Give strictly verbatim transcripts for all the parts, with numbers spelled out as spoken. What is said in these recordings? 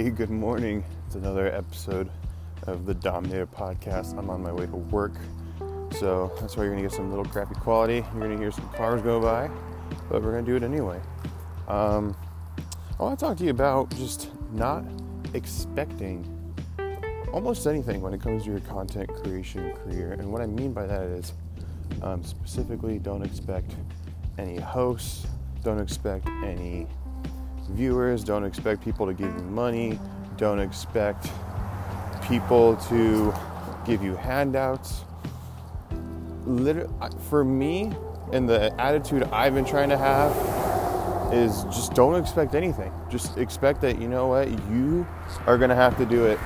Hey, good morning. It's another episode of the Dominator Podcast. I'm on my way to work, so that's why you're going to get some little crappy quality. You're going to hear some cars go by, but we're going to do it anyway. Um, I want to talk to you about just not expecting almost anything when it comes to your content creation career. And what I mean by that is um, specifically don't expect any hosts, don't expect any viewers, don't expect people to give you money, don't expect people to give you handouts. Literally, for me, and the attitude I've been trying to have is just don't expect anything. Just expect that, you know what, you are going to have to do it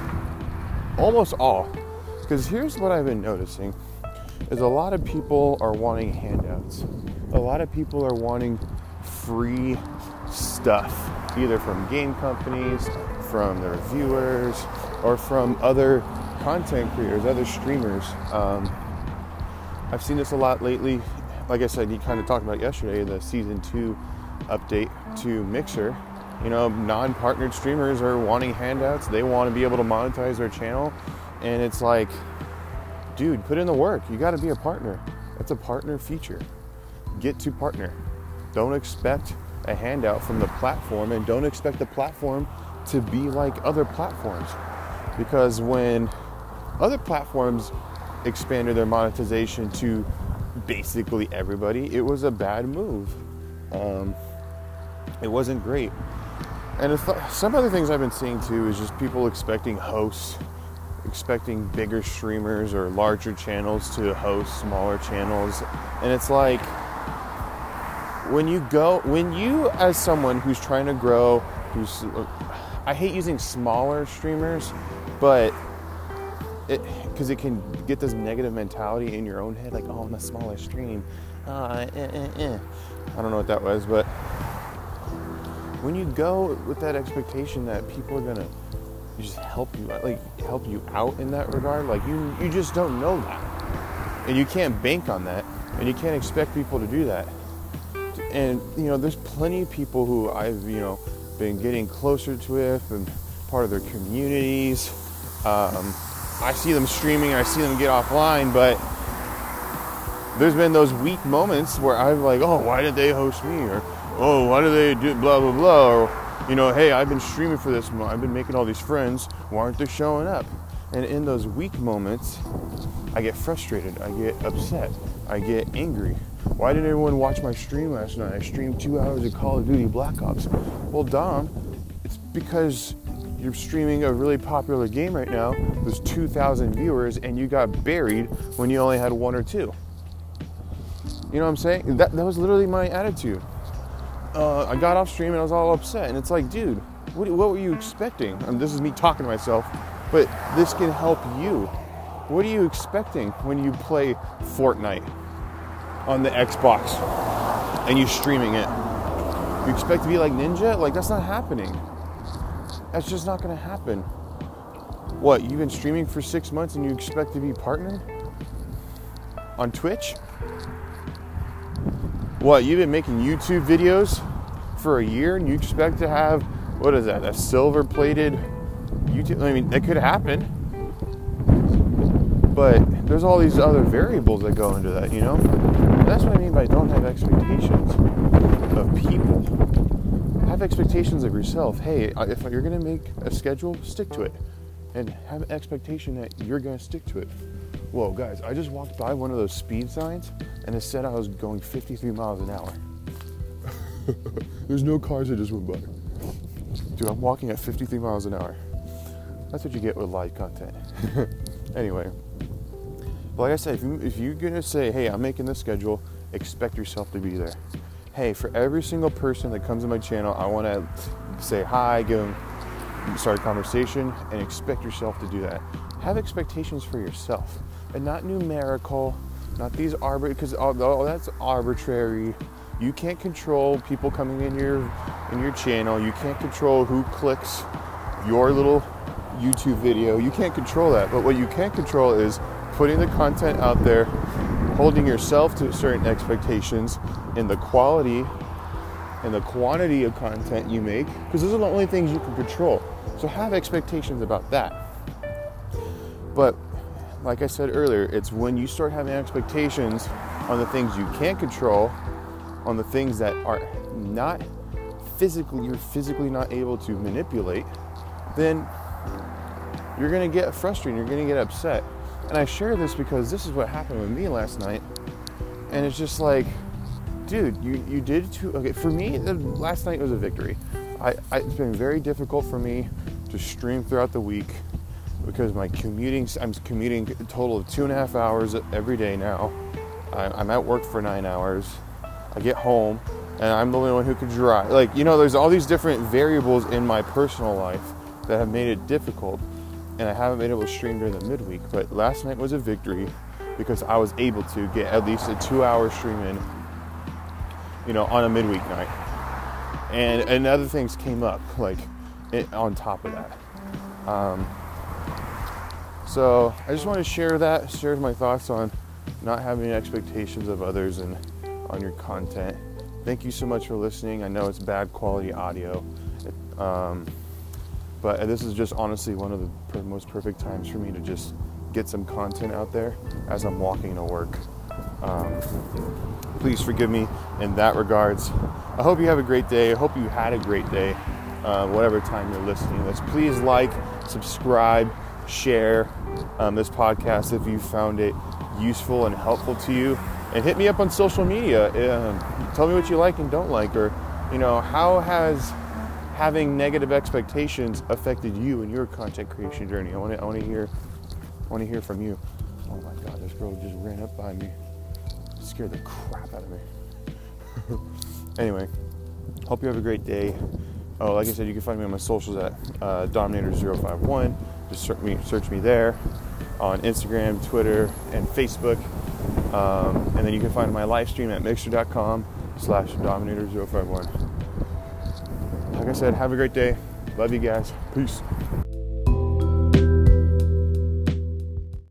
almost all. Because here's what I've been noticing is a lot of people are wanting handouts. A lot of people are wanting free stuff, either from game companies, from their viewers, or from other content creators, other streamers. Um, I've seen this a lot lately. Like I said, you kind of talked about yesterday, the season two update to Mixer. You know, non-partnered streamers are wanting handouts. They want to be able to monetize their channel. And it's like, dude, put in the work. You got to be a partner. That's a partner feature. Get to partner. Don't expect a handout from the platform, and don't expect the platform to be like other platforms. Because when other platforms expanded their monetization to basically everybody, it was a bad move. Um, it wasn't great. And if, some other things I've been seeing too is just people expecting hosts, expecting bigger streamers or larger channels to host smaller channels. And it's like, when you go, when you as someone who's trying to grow, who's, I hate using smaller streamers, but it, because it can get this negative mentality in your own head, like, oh, I'm a smaller stream. Uh, eh, eh, eh. I don't know what that was, but when you go with that expectation that people are gonna just help you, like help you out in that regard, like you, you just don't know that, and you can't bank on that, and you can't expect people to do that. And, you know, there's plenty of people who I've, you know, been getting closer to with and part of their communities. Um, I see them streaming, I see them get offline, but there's been those weak moments where I'm like, oh, why did they host me? Or, oh, why do they do blah, blah, blah? Or, you know, hey, I've been streaming for this month. I've been making all these friends. Why aren't they showing up? And in those weak moments, I get frustrated. I get upset. I get angry. Why didn't everyone watch my stream last night? I streamed two hours of Call of Duty Black Ops. Well, Dom, it's because you're streaming a really popular game right now. There's two thousand viewers, and you got buried when you only had one or two. You know what I'm saying? That, that was literally my attitude. Uh, I got off stream, and I was all upset. And it's like, dude, what, what were you expecting? I mean, this is me talking to myself, but this can help you. What are you expecting when you play Fortnite on the Xbox and you streaming it? You expect to be like Ninja? Like, that's not happening. That's just not going to happen. What, you've been streaming for six months and you expect to be partnered on Twitch? What, you've been making YouTube videos for a year and you expect to have, what is that, a silver-plated YouTube? I mean, that could happen. But there's all these other variables that go into that, you know? And that's what I mean by don't have expectations of people. Have expectations of yourself. Hey, if you're going to make a schedule, stick to it. And have an expectation that you're going to stick to it. Whoa, guys, I just walked by one of those speed signs, and it said I was going fifty-three miles an hour. There's no cars that just went by. Dude, I'm walking at fifty-three miles an hour. That's what you get with live content. Anyway. But like I said, if, you, if you're going to say, hey, I'm making this schedule, expect yourself to be there. Hey, for every single person that comes to my channel, I want to say hi, give them, start a conversation, and expect yourself to do that. Have expectations for yourself, and not numerical, not these arbitrary, because oh, that's arbitrary. You can't control people coming in your, in your channel. You can't control who clicks your little YouTube video. You can't control that, but what you can control is putting the content out there, holding yourself to certain expectations in the quality and the quantity of content you make, because those are the only things you can control. So have expectations about that. But like I said earlier, it's when you start having expectations on the things you can't control, on the things that are not physically, you're physically not able to manipulate, then you're going to get frustrated, you're going to get upset. And I share this because this is what happened with me last night. And it's just like, dude, you, you did too. Okay, for me, the, last night was a victory. I, I, it's been very difficult for me to stream throughout the week because my commuting, I'm commuting a total of two and a half hours every day now. I, I'm at work for nine hours. I get home and I'm the only one who can drive. Like, you know, there's all these different variables in my personal life that have made it difficult, and I haven't been able to stream during the midweek. But last night was a victory because I was able to get at least a two-hour stream in, you know, on a midweek night. And, and other things came up, like, it, on top of that. Um, so I just want to share that, share my thoughts on not having expectations of others and on your content. Thank you so much for listening. I know it's bad quality audio, um, but this is just honestly one of the per- most perfect times for me to just get some content out there as I'm walking to work. Um, please forgive me in that regards. I hope you have a great day. I hope you had a great day, uh, whatever time you're listening to this. Please like, subscribe, share um, this podcast if you found it useful and helpful to you. And hit me up on social media. Uh, tell me what you like and don't like, or, you know, how has having negative expectations affected you in your content creation journey? I want to, I want to hear, I want to hear from you. Oh my God, this girl just ran up by me, scared the crap out of me. Anyway, hope you have a great day. Oh, like I said, you can find me on my socials at uh, Dominator zero five one. Just search me, search me there on Instagram, Twitter, and Facebook. Um, and then you can find my live stream at mixer.com slash Dominator zero five one. Like I said, have a great day. Love you guys. Peace.